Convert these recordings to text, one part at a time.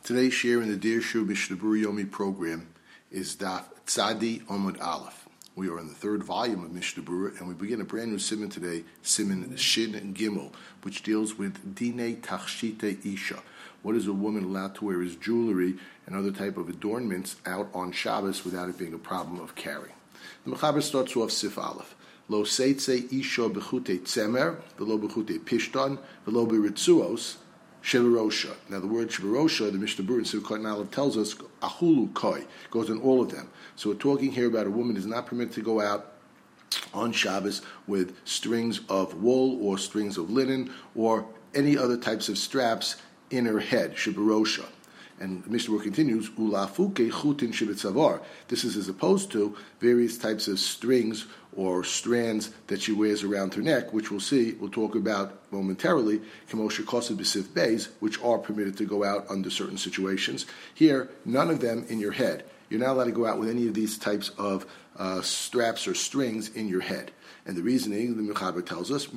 Today's share in the Dear Shu Mishnah Berurah Yomi program is Daf Tzadi Amud Aleph. We are in the third volume of Mishnah Berurah, and we begin a brand new siman today, siman Shin Gimel, which deals with Dinei Tachshite Isha. What is a woman allowed to wear as jewelry and other type of adornments out on Shabbos without it being a problem of carrying? The Mechaber starts off Sif Aleph. Lo seitze isha bechute tzemer, velo bechute pishton, velo beritzuos, Shivarosha. Now the word Shivarosha, the Mishnah Berurah in Sivkot Aleph tells us, Ahulu Koi, goes in all of them. So we're talking here about a woman who is not permitted to go out on Shabbos with strings of wool or strings of linen or any other types of straps in her head, Shivarosha. And the Mishnah Berurah continues, Ulafuke chutin shibitzavar. This is as opposed to various types of strings or strands that she wears around her neck, which we'll talk about momentarily, Kemoshe Kosev B'Sif Beis, which are permitted to go out under certain situations. Here, none of them in your head. You're not allowed to go out with any of these types of straps or strings in your head. And the reasoning, the Mechaber tells us,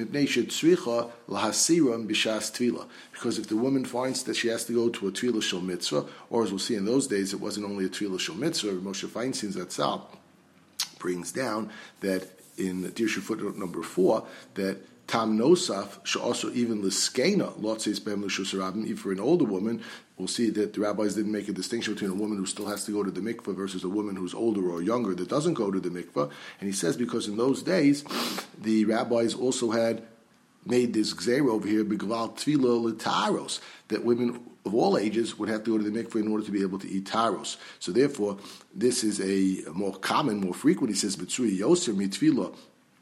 because if the woman finds that she has to go to a Tefillah Shel Mitzvah, or as we'll see in those days, it wasn't only a Tefillah Shel Mitzvah, Moshe Feinstein's Zatzal brings down that in Dirshu footnote number 4, that Tam Nosaf should also even Liskena, Lotzes Bem Lushus Rabim, even for an older woman. We'll see that the rabbis didn't make a distinction between a woman who still has to go to the mikveh versus a woman who's older or younger that doesn't go to the mikveh. And he says because in those days, the rabbis also had made this gzeira over here, B'gval Tvila L'Taros, that women of all ages would have to go to the mikveh in order to be able to eat taros. So therefore, this is a more common, more frequent. He says, B'tzui Yoser Mitvila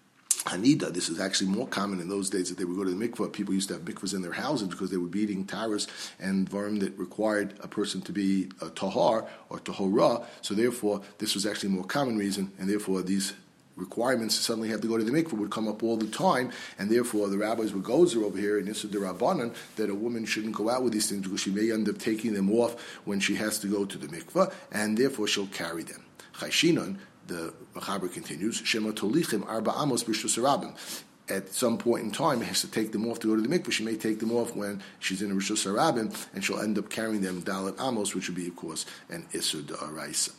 Hanida. This is actually more common in those days that they would go to the mikveh. People used to have mikvahs in their houses because they would be eating taras and varm that required a person to be a tahar or tahora. So therefore, this was actually a more common reason, and therefore these requirements to suddenly have to go to the mikveh would come up all the time, and therefore the rabbis would go over here in Issa D'Rabbanan that a woman shouldn't go out with these things because she may end up taking them off when she has to go to the mikveh, and therefore she'll carry them. Chayshinon, the Mechaber continues, Shema Tolichim Arba Amos B'Rishus Harabim. At some point in time, has to take them off to go to the mikveh. She may take them off when she's in a Rishus Harabim, and she'll end up carrying them Dalet Amos, which would be, of course, an Isur D'Oraisa.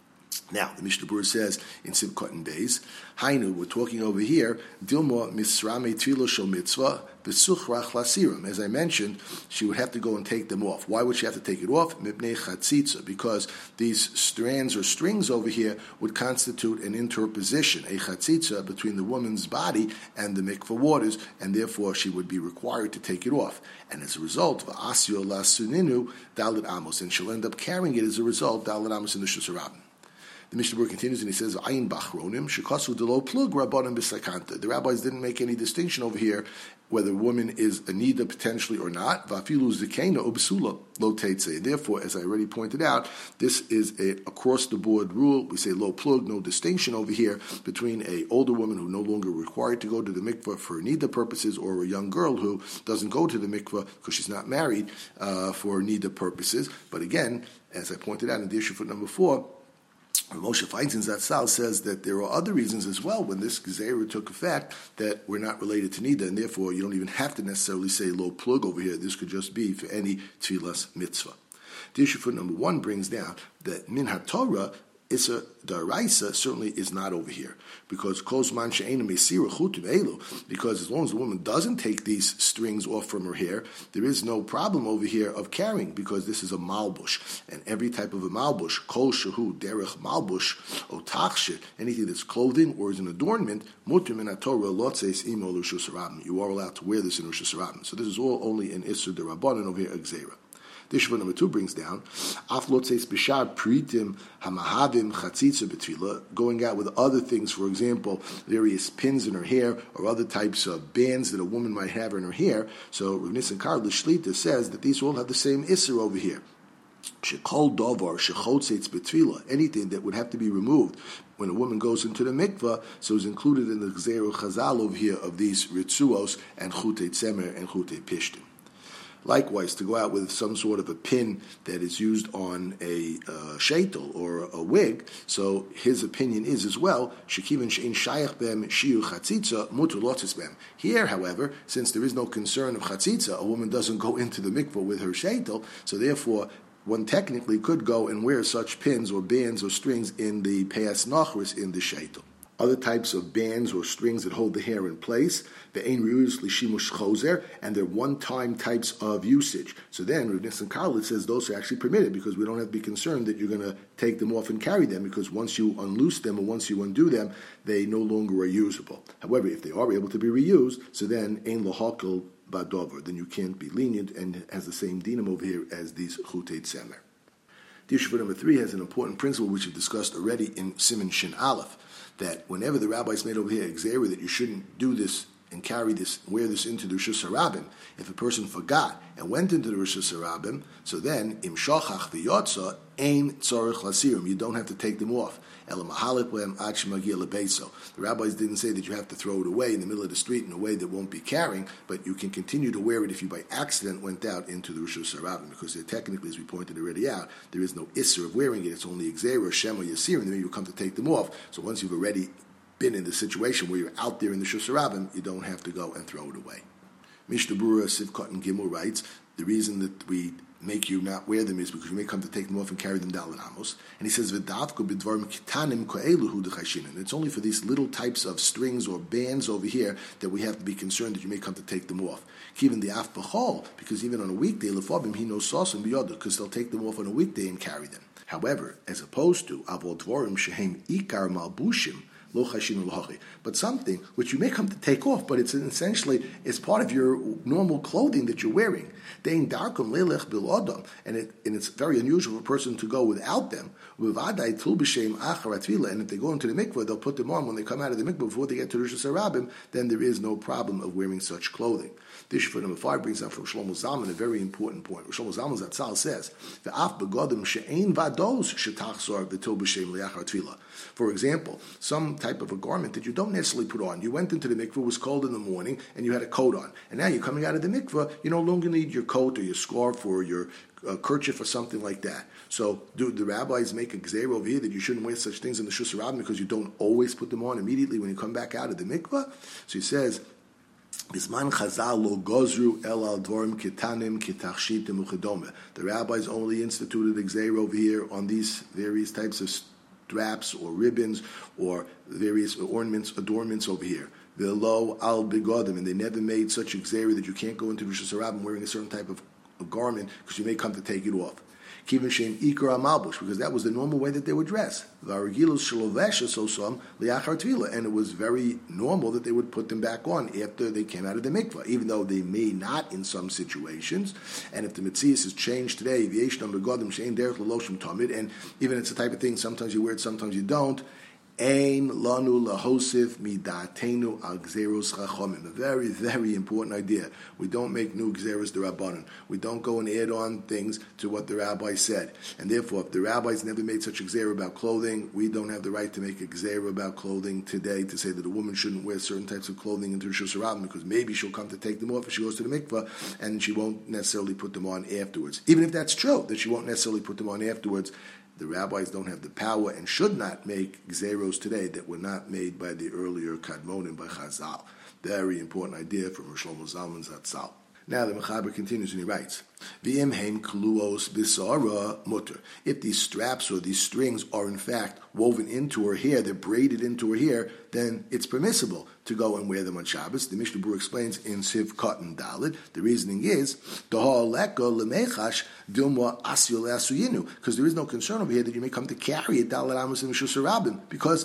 Now, the Mishnah Berurah says in Sivkot Beis, Hainu, we're talking over here, Dilma Misrame Tvilo Shel Mitzvah, B'Suchrach Lasirim. As I mentioned, she would have to go and take them off. Why would she have to take it off? Mipnei Chatzitza, because these strands or strings over here would constitute an interposition, a Chatzitza, between the woman's body and the mikveh waters, and therefore she would be required to take it off. And as a result, V'asyo Lasuninu Dalet Amos, and she'll end up carrying it as a result, Dalet Amos in the Rishus Harabim. The Mishnah Berurah continues and he says, "Ayin bachronim shekasu delo plug rabbanim b'sakanta." The rabbis didn't make any distinction over here whether a woman is a nida potentially or not. Vafilu zekena obsula lo teitze. Therefore, as I already pointed out, this is a across the board rule. We say lo plug, no distinction over here between a older woman who no longer required to go to the mikveh for nida purposes or a young girl who doesn't go to the mikveh because she's not married for nida purposes. But again, as I pointed out in the issue foot number 4. Moshe Feinstein Zatzal says that there are other reasons as well when this Gezerah took effect that we're not related to Nida, and therefore you don't even have to necessarily say lo plug over here. This could just be for any Tfilas mitzvah. The issue for number 1 brings down that Min HaTorah, Issa D'Oraisa certainly is not over here because because as long as the woman doesn't take these strings off from her hair, there is no problem over here of carrying because this is a malbush, and every type of a malbush, kol shehu derech malbush otachshe, anything that's clothing or is an adornment, muter min haTorah lotzes imo l'Rishus Harabim. You are allowed to wear this in Rishus Harabim. So this is all only in Isur D'Rabbanan over here, Gzeira. This Shuvah number 2 brings down Aflotzeis Bishar Pritim Hamahavim Chatzitza B'Tfilah, going out with other things, for example, various pins in her hair or other types of bands that a woman might have in her hair. So Rav Nissen Karl Shlita says that these all have the same Isser over here. Shekol Dovar Shechotzeitz B'Tfilah, anything that would have to be removed when a woman goes into the mikveh, so is included in the Gzeru Chazal over here of these Ritzuos and Chutei Tzemer and Chutei Pishtim. Likewise, to go out with some sort of a pin that is used on a sheitel or a wig, so his opinion is as well, shekiven she'in shayach bem shiu chatzitza muter lotzis bem. Here, however, since there is no concern of chatzitza, a woman doesn't go into the mikveh with her sheitel, so therefore one technically could go and wear such pins or bands or strings in the Peas Nachris in the Sheitel. Other types of bands or strings that hold the hair in place, the ein reus l'shimush chozer, and they're one-time types of usage. So then, Rav Nissan Karlitz says those are actually permitted because we don't have to be concerned that you're going to take them off and carry them because once you unloose them or once you undo them, they no longer are usable. However, if they are able to be reused, so then ein lahakel badover, then you can't be lenient and has the same dinam over here as these chutei tzemer. The Yeshua number 3 has an important principle which we've discussed already in Siman Shin Aleph, that whenever the rabbis made over here exera that you shouldn't do this and carry this, wear this into the Rishus HaRabim, if a person forgot and went into the Rishus HaRabim, so then im shochach v'yotza ein tzorich lasirim, you don't have to take them off. The rabbis didn't say that you have to throw it away in the middle of the street in a way that won't be carrying, but you can continue to wear it if you by accident went out into the Rishus HaRabim, because technically, as we pointed already out, there is no isser of wearing it. It's only exera, shem, or yasir, and then you come to take them off. So once you've already been in the situation where you're out there in the Rishus HaRabim, you don't have to go and throw it away. Mishnah Berurah Sivkot and Gimel writes, the reason that we make you not wear them is because you may come to take them off and carry them down in Amos. And he says, V'davko b'dvarim kitanim ko'eluhu d'chashinan. It's only for these little types of strings or bands over here that we have to be concerned that you may come to take them off. Even the af b'chol, because even on a weekday, lefabim he knows sauce b'yodah, because they'll take them off on a weekday and carry them. However, as opposed to avol dvarim shehem ikar malbushim, but something which you may come to take off, but it's essentially is part of your normal clothing that you're wearing. And it's very unusual for a person to go without them. And if they go into the mikveh, they'll put them on when they come out of the mikveh before they get to Rishus HaRabim, then there is no problem of wearing such clothing. This for number 5 brings up from Shlomo Zalman a very important point. Shlomo Zalman Zatzal says, for example, some type of a garment that you don't necessarily put on. You went into the mikveh, it was cold in the morning, and you had a coat on. And now you're coming out of the mikveh, you no longer need your coat or your scarf or your kerchief or something like that. So do the rabbis make a gzeira over here that you shouldn't wear such things in the Rishus HaRabim because you don't always put them on immediately when you come back out of the mikveh? So he says, Bisman Chazal lo gozru el al dvorim kitanim kitachshitim uchedome. The rabbis only instituted a gzeira over here on these various types of straps or ribbons or various adornments over here. V'lo al begodim, and they never made such a gzeira that you can't go into Rishus HaRabim wearing a certain type of garment because you may come to take it off. Kivin shein ikar amalbush, because that was the normal way that they would dress. And it was very normal that they would put them back on after they came out of the mikvah, even though they may not in some situations. And if the Metzias is changed today, and even it's the type of thing, sometimes you wear it, sometimes you don't. Ein lanu lahosif midatenu al gzeros chachomim. A very, very important idea. We don't make new gzeros d'Rabbanan. We don't go and add on things to what the rabbi said. And therefore, if the rabbis never made such a gzera about clothing, we don't have the right to make a gzera about clothing today to say that a woman shouldn't wear certain types of clothing into Rishus HaRabim because maybe she'll come to take them off if she goes to the mikveh and she won't necessarily put them on afterwards. Even if that's true, that she won't necessarily put them on afterwards, the rabbis don't have the power and should not make gzeros today that were not made by the earlier Kadmonim, by Chazal. Very important idea from Shlomo Zalman Zatzal. Now the Mechaber continues and he writes, V'im heim kluos bisara mutter. If these straps or these strings are in fact woven into her hair, they're braided into her hair, then it's permissible to go and wear them on Shabbos. The Mishnah Berurah explains in Siv Cotton Dalit, the reasoning is, because there is no concern over here that you may come to carry it Dalit Amos in Rishus HaRabim, because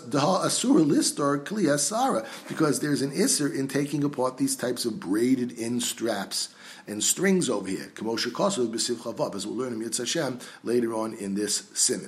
because there's an isser in taking apart these types of braided in straps and strings over here, as we'll learn in Yitz Hashem later on in this siman.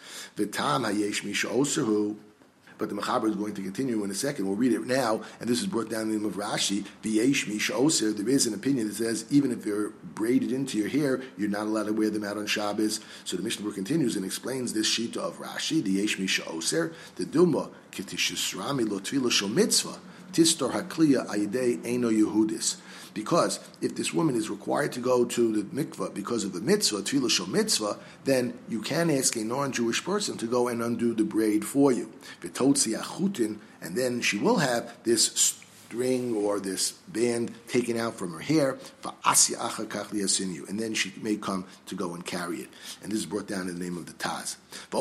But the Mechaber is going to continue in a second. We'll read it now, and this is brought down in the name of Rashi. There is an opinion that says even if they're braided into your hair, you're not allowed to wear them out on Shabbos. So the Mishnah continues and explains this shita of Rashi, the Yesh Misha Oser, the Duma, Kitishusrami lo tvila shel mitzvah, Tistor hakliya ayidei eino Yehudis. Because if this woman is required to go to the mikvah because of the mitzvah, tefillah shel mitzvah, then you can ask a non-Jewish person to go and undo the braid for you. V'totzi achutin, and then she will have this string or this band taken out from her hair, and then she may come to go and carry it. And this is brought down in the name of the Taz. There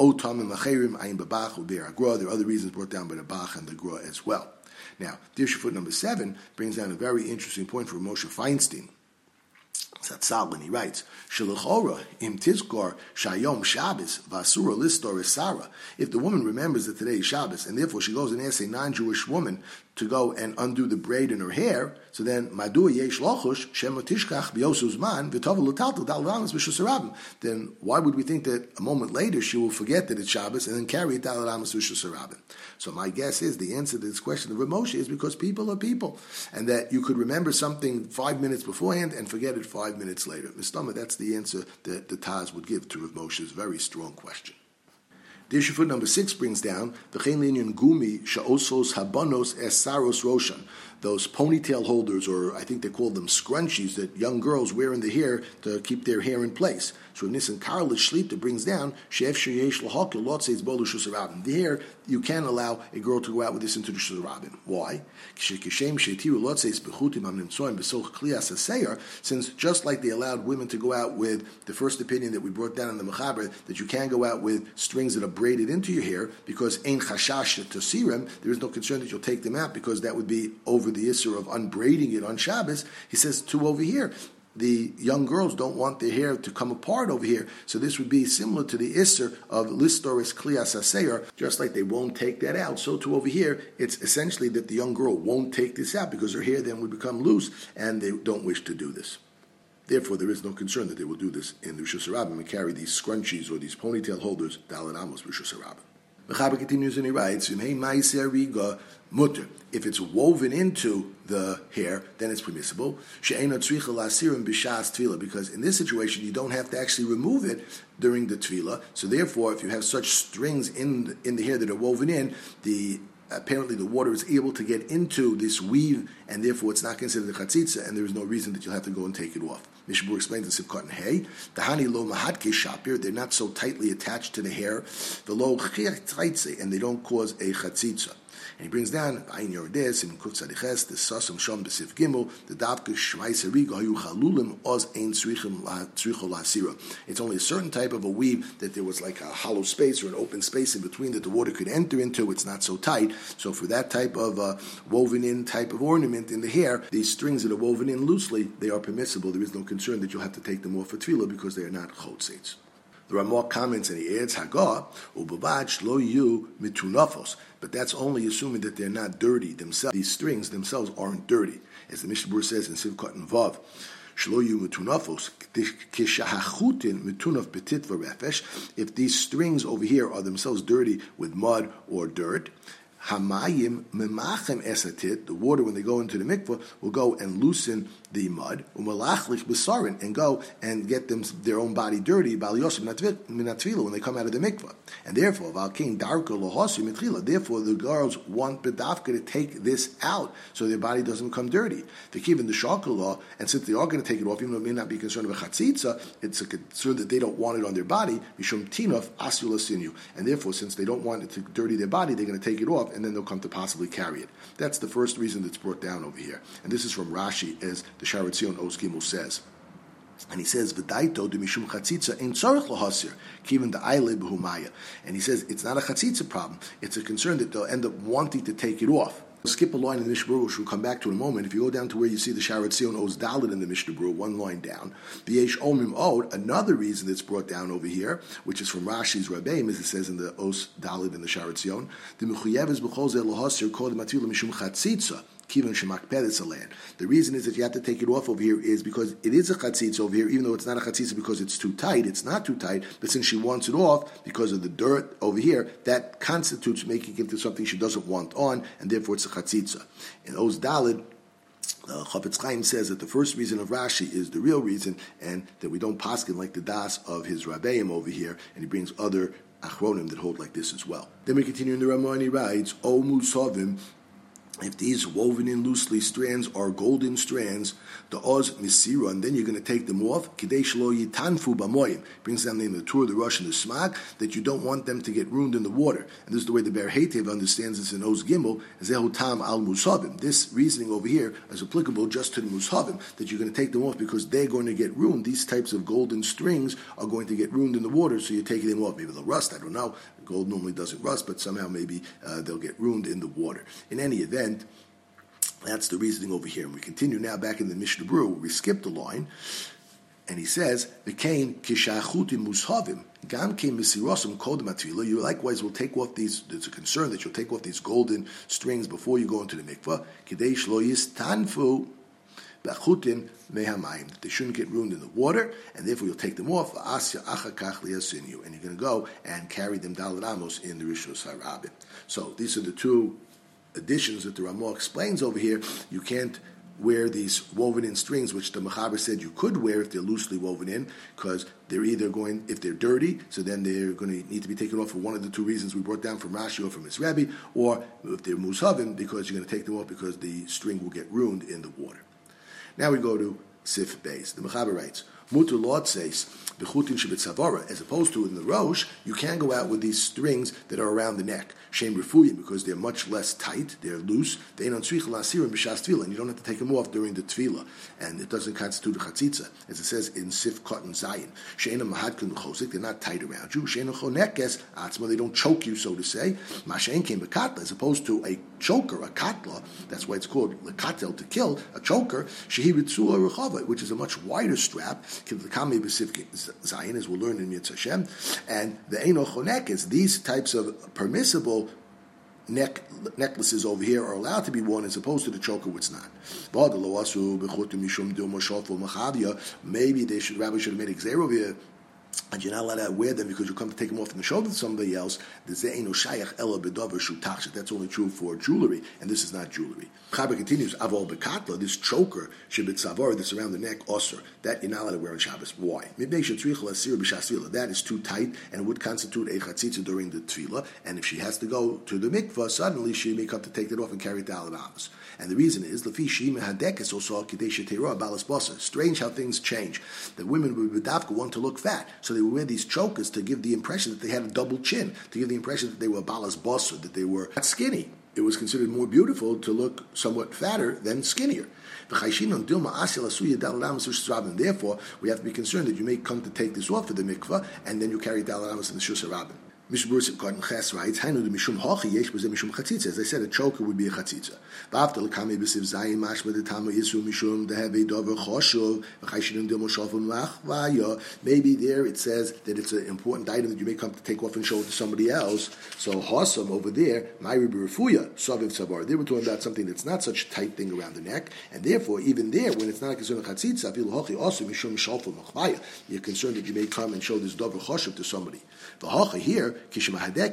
are other reasons brought down by the Bach and the Gra as well. Now, Dirshafut number 7 brings down a very interesting point for Moshe Feinstein. Zatzal, when he writes, Shalachora im tizkor shayom Shabbos vasura listor Sarah. If the woman remembers that today is Shabbos, and therefore she goes and asks a non-Jewish woman to go and undo the braid in her hair, so then Madu yesh lochush shemotishkach biosuzman v'tovel l'taltel dalaramas v'shusarabim. Then why would we think that a moment later she will forget that it's Shabbos and then carry it dalaramas v'shusarabim? So my guess is the answer to this question of Rav Moshe is because people are people, and that you could remember something 5 minutes beforehand and forget it 5 minutes later. Mistama, that's the answer that the Taz would give to Rav Moshe's very strong question. Dirshafut number 6 brings down the Chen Linyan Gumi Sha'osos Habanos Esaros Roshan, those ponytail holders, or I think they call them scrunchies, that young girls wear in the hair to keep their hair in place. So Nisan Karlish Shlita brings down Shef Sheyesh Lahakil Lot says Bolu Shusarabim. The hair, you can allow a girl to go out with this into the Shusarabim. Why? Since just like they allowed women to go out with the first opinion that we brought down in the Mechaber, that you can go out with strings that are braided into your hair, because Ein Chashash Tosirem, there is no concern that you'll take them out, because that would be over the issur of unbraiding it on Shabbos. He says, too, over here, the young girls don't want their hair to come apart over here, so this would be similar to the issur of listoris klias haseir, just like they won't take that out. So too over here, it's essentially that the young girl won't take this out because her hair then would become loose, and they don't wish to do this. Therefore, there is no concern that they will do this in the Rishus Harabim and carry these scrunchies or these ponytail holders, Dalet Amos Rishus Harabim. Mechaber continues and he writes, if it's woven into the hair, then it's permissible. Because in this situation, you don't have to actually remove it during the tefillah. So therefore, if you have such strings in the hair that are woven in, apparently the water is able to get into this weave, and therefore it's not considered a chatzitza, and there is no reason that you'll have to go and take it off. Mishabur explains in Sivkot and Hey, Tahani lo mahadke shapir, they're not so tightly attached to the hair, the lo chaytze, and they don't cause a chatzitza. And he brings down Ayin Yordes in Kutz Adiches, the Sasam Shom B'Sif Gimel, the Davke Shmais Hariga Hayu Chalulim Oz Ein Tzricho Lasira. It's only a certain type of a weave that there was like a hollow space or an open space in between that the water could enter into. It's not so tight. So for that type of woven in type of ornament in the hair, these strings that are woven in loosely, they are permissible. There is no concern that you'll have to take them off for tefillah because they are not chotzeitz. There are more comments, and he adds Hagah ubabach lo yu mitunafos, but that's only assuming that they're not dirty themselves. These strings themselves aren't dirty, as the Mishnah Berurah says in Sivkot and Vav. Shlo yu mitunafos kishahachutin mitunaf betit v'refesh. If these strings over here are themselves dirty with mud or dirt, Hamayim memachem esatit, the water when they go into the mikvah will go and loosen the mud, umalachlich besarin, and go and get them their own body dirty, bal yosem minatfila, when they come out of the mikvah. And therefore, valkein darka lohosi mitchila, therefore the girls want bedavka to take this out so their body doesn't become dirty. They keep in the shakal law, and since they are going to take it off, even though it may not be concerned with chatzitza, it's a concern that they don't want it on their body, mishum tinof asula sinu. And therefore, since they don't want it to dirty their body, they're going to take it off, and then they'll come to possibly carry it. That's the first reason that's brought down over here. And this is from Rashi, as the Sharat Zion Oz Gimel says. And he says, V'daito de mishum chatzitza ein tzarech lahasir, kivin da'ayle b'humaya. And he says, it's not a chatzitza problem. It's a concern that they'll end up wanting to take it off. We'll skip a line in the Mishnah Berurah, which we'll come back to in a moment. If you go down to where you see the Sharat Zion Oz Dalet in the Mishnah Berurah, one line down, V'yesh omim od, another reason that's brought down over here, which is from Rashi's Rabbeim, as it says in the Oz Dalet in the Sharat Zion, the mechuyeves b'chol zeh lahasir kol matila mishum chatzitza. The reason is that you have to take it off over here is because it is a chatzitza over here, even though it's not a chatzitza because it's too tight. It's not too tight, but since she wants it off because of the dirt over here, that constitutes making it to something she doesn't want on, and therefore it's a chatzitza. In Oz Daled, Chafetz Chaim says that the first reason of Rashi is the real reason, and that we don't paskin like the das of his Rabbeim over here, and he brings other achronim that hold like this as well. Then we continue in the Ramah, and he writes, O Musavim, if these woven in loosely strands are golden strands, the oz misira, and then you're going to take them off. Kidei shelo yitanfu b'moyim brings down the name of the Tur, the Rosh, and the Smag, that you don't want them to get ruined in the water. And this is the way the Ber Heitev understands this in Oz Gimel, zehu tam al mushavim. This reasoning over here is applicable just to the mushavim, that you're going to take them off because they're going to get ruined. These types of golden strings are going to get ruined in the water, so you're taking them off. Maybe they'll rust, I don't know. Gold normally doesn't rust, but somehow maybe they'll get ruined in the water. In any event, that's the reasoning over here. And we continue now back in the Mishnah Berurah, where we skip the line, and he says, "V'kein kishachutim mushavim gam kein misirosum kodem atvila." You likewise will take off these. There's a concern that you'll take off these golden strings before you go into the mikvah. Kidei shlo yistanfu b'chutim mehamayim, that they shouldn't get ruined in the water, and therefore you'll take them off. Asya achakach liyasinu, and you're going to go and carry them daled amos in the Rishus HaRabim. So these are the two additions that the Ramah explains over here. You can't wear these woven in strings, which the Mechaber said you could wear if they're loosely woven in, because they're either going, if they're dirty, so then they're going to need to be taken off for one of the two reasons we brought down from Rashi or from his Rebbe, or if they're mushavim, because you're going to take them off because the string will get ruined in the water. Now we go to Sif Beis. The Mechaber writes, Mutter Lord says, B'chutin shebetzavara, as opposed to in the Rosh, you can go out with these strings that are around the neck. Shem refuyim, because they're much less tight, they're loose. They don't tzricha lasirim b'shas tefillah, and you don't have to take them off during the tefillah, and it doesn't constitute a chatzitza, as it says in Sif Cotton Zayin. She'ena mahadkin l'chosik, they're not tight around you. She'ena chonekes atzma, they don't choke you, so to say. Ma'shein came b'katla, as opposed to a choker, a katla, that's why it's called lekatel, to kill, a choker. Shehi ritzua rechava, which is a much wider strap. Kiv'lekame b'Sif Zayin, as we'll learn in Mitzvah Hashem, and the Eino Chonekes, these types of permissible necklaces over here are allowed to be worn as opposed to the choker, which not. Maybe Rabbi should have made a gzeira over here, and you're not allowed to wear them because you come to take them off from the shoulder to somebody else. That's only true for jewelry, and this is not jewelry. Chaber continues, Avol bekatla, this choker, shebitzavar, that's around the neck, osir, that you're not allowed to wear on Shabbos. Why? That is too tight, and it would constitute a chatzitza during the tefillah, and if she has to go to the mikvah, suddenly she may come to take it off and carry it down the amos. And the reason is, strange how things change. The women would want to look fat, so they would wear these chokers to give the impression that they had a double chin, to give the impression that they were balas bossa, that they were not skinny. It was considered more beautiful to look somewhat fatter than skinnier. Therefore, we have to be concerned that you may come to take this off for the mikvah, and then you carry dal amos in the Shus HaRabim. Mishnah Berurah Cotton Ches writes, "Hainu the mishum hachi yesh b'zeh mishum chatzitza." As I said, a choker would be a chatzitza. V'after l'kamei b'siv zayin mashma d'tama yisru mishum dehevei dover choshuv v'chayshinim dil moshofun machvaya. Maybe there it says that it's an important item that you may come to take off and show it to somebody else. So hasam over there, ma'iri b'refuya saviv savar. They were talking about something that's not such a tight thing around the neck, and therefore even there, when it's not a concern of chatzitza, afilu hachi also mishum shalfun machvaya. You're concerned that you may come and show this dover choshuv to somebody. V'hacha here. Here,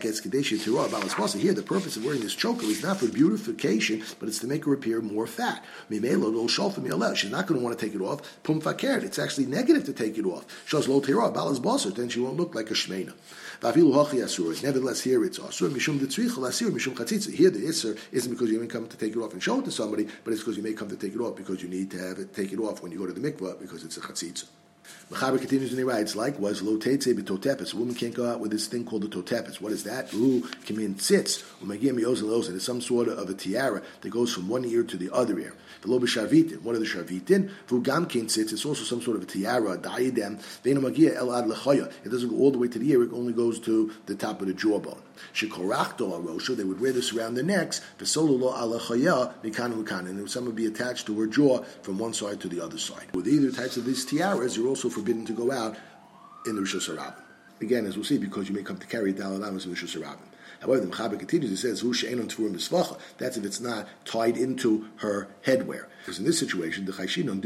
the purpose of wearing this choker is not for beautification, but it's to make her appear more fat. She's not going to want to take it off. It's actually negative to take it off. Then she won't look like a shmeina. Nevertheless, here it's asur. Here the isur isn't because you may come to take it off and show it to somebody, but it's because you may come to take it off because you need to have it take it off when you go to the mikvah because it's a chatzitza. Mechaber continues and he writes, likewise, lo teitze b'totepes. A woman can't go out with this thing called the totepes. What is that? Ru kimin tzitz, u'magir mi'ozen lozen. It's some sort of a tiara that goes from one ear to the other ear. V'lo b'sharvitin. What are the sharvitin? V'u gam kin tzitz. It's also some sort of a tiara, a diadem. V'eno magir el ad lechoya. It doesn't go all the way to the ear. It only goes to the top of the jawbone. Shekorachto arosha. They would wear this around their necks. V'solo lo al lechoya mikan u'kan. And some would be attached to her jaw from one side to the other side. With either types of these tiaras, you're also forbidden to go out in the Rishus HaRabim. Again, as we'll see, because you may come to carry Daled Amos in the Rishus HaRabim. However, the Mechaber continues, it says, that's if it's not tied into her headwear. Because in this situation, the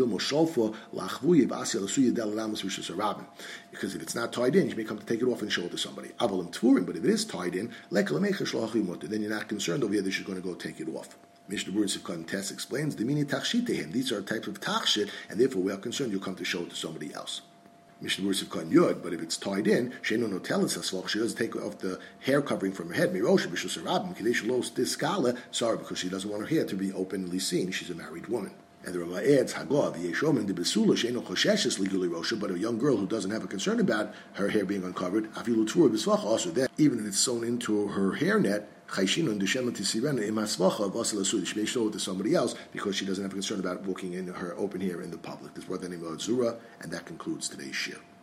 because if it's not tied in, you may come to take it off and show it to somebody. But if it is tied in, then you're not concerned over here that she's going to go take it off. Mishnah Berurah Sivkot Tes explains, these are a type of tachshit, and therefore we are concerned you'll come to show it to somebody else. Mishnah Berurah Sivkon Yud, but if it's tied in, Sheinu Notelis Hasvach, she doesn't take off the hair covering from her head. Mirosha Bishus Rabim Kadesh Los Diskala. Sorry, because she doesn't want her hair to be openly seen. She's a married woman. And the Rama adds, Hagah, v'yeshomen de besula she'eno chosheches legally rosha, but a young girl who doesn't have a concern about her hair being uncovered, afilu tzvur b'svacha, also then, even if it's sewn into her hairnet, chayshinun d'shem l'tisirena im hasvacha v'asal asud, she may show it to somebody else because she doesn't have a concern about walking in her open hair in the public. This is what the name of Zura, and that concludes today's shir.